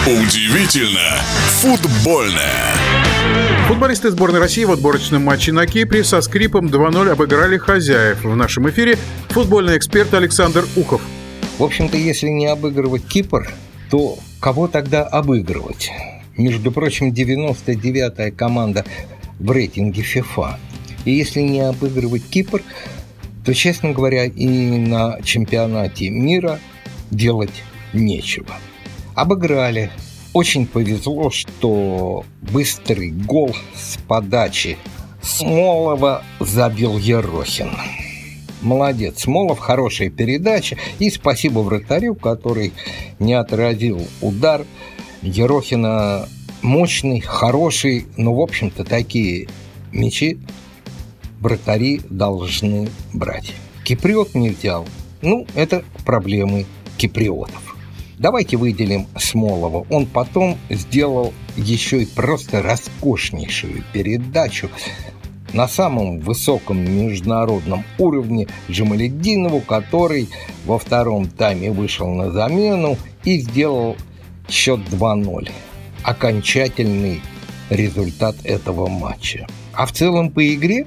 Удивительно футбольное. Футболисты сборной России в отборочном матче на Кипре со скрипом 2-0 обыграли хозяев. В нашем эфире футбольный эксперт Александр Ухов. В общем-то, если не обыгрывать Кипр, то кого тогда обыгрывать? Между прочим, 99-я команда в рейтинге FIFA. И если не обыгрывать Кипр, то, честно говоря, и на чемпионате мира делать нечего. Обыграли. Очень повезло, что быстрый гол с подачи Смолова забил Ерохин. Молодец, Смолов, хорошая передача. И спасибо вратарю, который не отразил удар. Ерохина мощный, хороший, но, в общем-то, такие мячи вратари должны брать. Киприот не взял. Это проблемы киприотов. Давайте выделим Смолова. Он потом сделал еще и просто роскошнейшую передачу на самом высоком международном уровне Джамалетдинову, который во втором тайме вышел на замену и сделал счет 2-0. Окончательный результат этого матча. А в целом по игре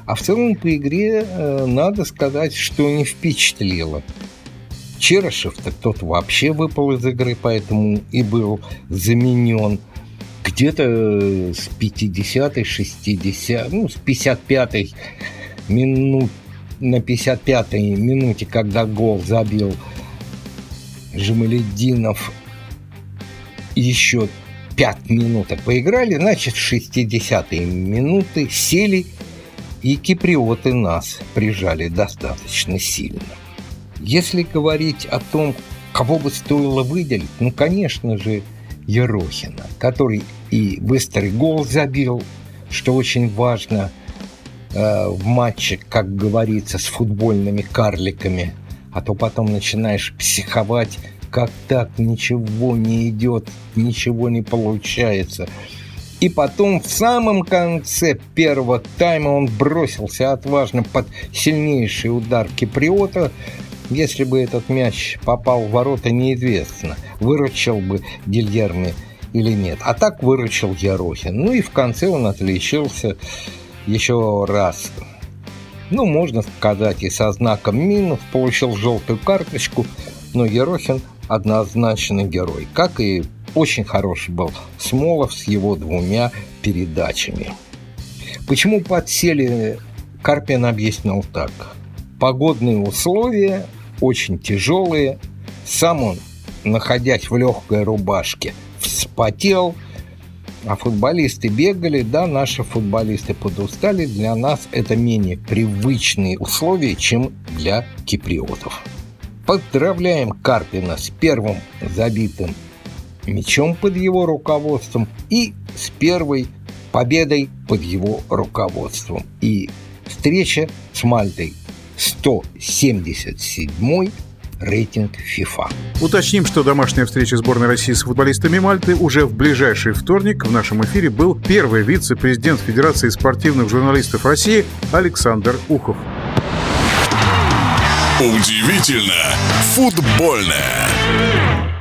надо сказать, что не впечатлило. Черышев-то тот вообще выпал из игры, поэтому и был заменен. Где-то с 50-й, 60, с 55-й минут, на 55-й минуте, когда гол забил Джамалетдинов, еще 5 минут поиграли, значит, в 60-й минуты сели, и киприоты нас прижали достаточно сильно. Если говорить о том, кого бы стоило выделить, конечно же, Ерохина, который и быстрый гол забил, что очень важно в матче, как говорится, с футбольными карликами, а то потом начинаешь психовать, как так, ничего не идет, ничего не получается. И потом в самом конце первого тайма он бросился отважно под сильнейший удар киприота. Если бы этот мяч попал в ворота, неизвестно, выручил бы Гильерми или нет. А так выручил Ерохин. И в конце он отличился еще раз. Можно сказать, и со знаком минус, получил желтую карточку, но Ерохин однозначно герой. Как и очень хороший был Смолов с его 2 передачами. Почему подсели, Карпин объяснил так. Погодные условия очень тяжелые. Сам он, находясь в легкой рубашке, вспотел. А футболисты бегали. Да, наши футболисты подустали. Для нас это менее привычные условия, чем для киприотов. Поздравляем Карпина с первым забитым мячом под его руководством и с первой победой под его руководством. И встреча с Мальтой. 177-й рейтинг FIFA. Уточним, что домашняя встреча сборной России с футболистами Мальты уже в ближайший вторник. В нашем эфире был первый вице-президент Федерации спортивных журналистов России Александр Ухов. Удивительно футбольное.